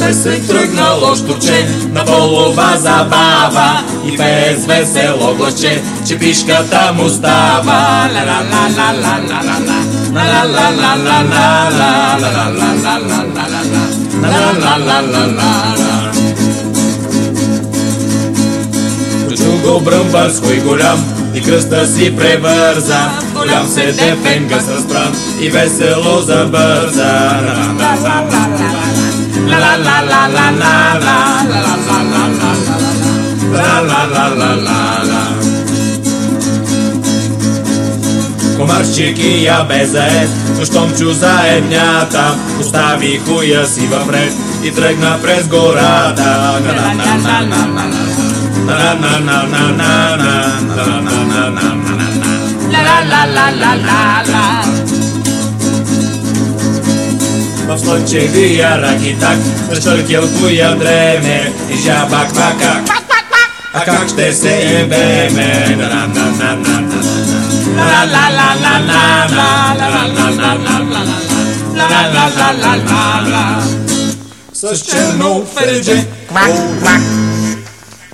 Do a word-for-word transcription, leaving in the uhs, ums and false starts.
се се тръгнало штурче на полова забава и без весело гласче, че пишката му става. Ла ла ла ла ла ла ла ла ла ла ла ла ла ла ла ла ла ла. Чу го бръмбарско и голям и кръста си превърза, голям се дефенга с разпран и весело забърза. Комарчик и я бе заед, но щом чу заеднята, постави хуя си въпред и тръгна през гората. В слънчевия ракитак разчъркил хуя дреме и жаба квака. А как ще се ебеме? С черно фередже